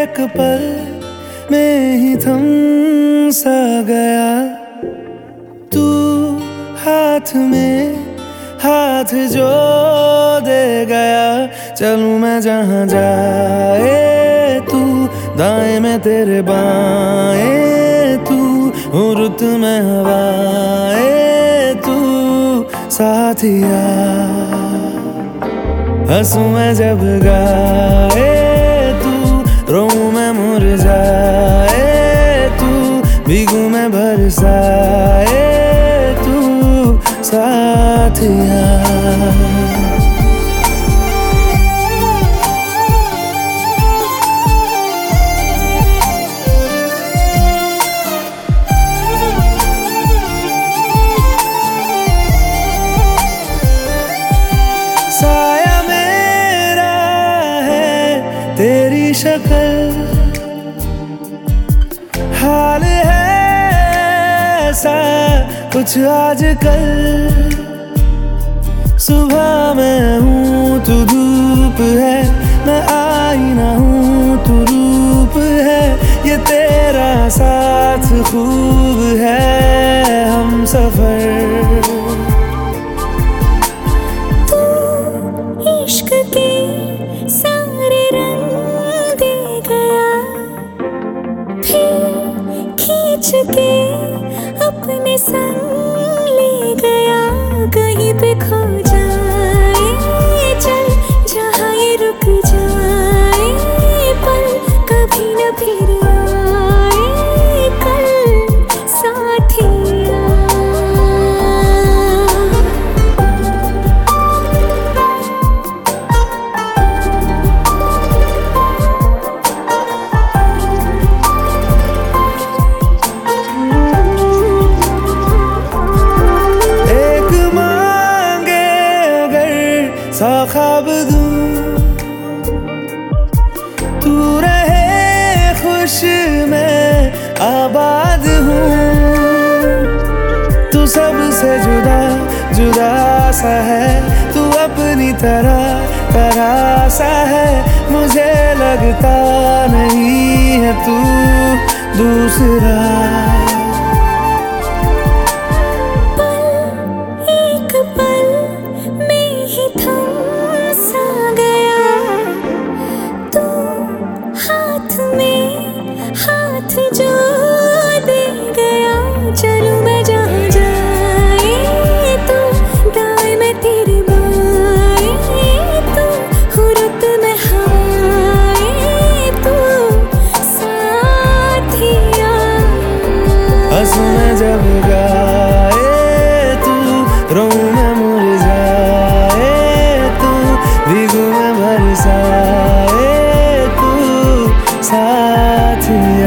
एक पल में ही थम सा गया तू, हाथ में हाथ जो दे गया। चलूं मैं जहां जाए तू, दाएं में तेरे बाएं तू, हूँ रुत में हवाएं तू साथिया। हंसूं मैं जब गाए तू, रोऊं मैं मुरझाए तू, भीगूं मैं बरसाए तू साथिया। साया मेरा है तेरी शक्ल, हाल है ऐसा कुछ आजकल। सुबह मैं हूँ तू धूप है, मैं आईना हूँ तू रूप है। ये तेरा साथ खूब है हम सफर। इश्क के सारे रंग दे गया, फिर खींच के अपने संग ले गया। कहीं पे खो जाए चल, जहाँ ये रुक जाए पल, कभी न फिर आए कल साथिया। सा ख्वाब दूं तू रहे खुश मैं आबाद हूँ। तू सबसे जुदा जुदा सा है, तू अपनी तरह सा है। मुझे लगता नहीं है तू दूसरा। हाथ जो दे गया, चलूं मैं जहां जाए तू, दाएं में तेरे बाएं तू, हूँ रुत में हवाएं तू साथिया। हंसूं मैं जब गाए तू, रोऊं मैं मुरझाए तू, भीगूं मैं बरसाए तू साथिया।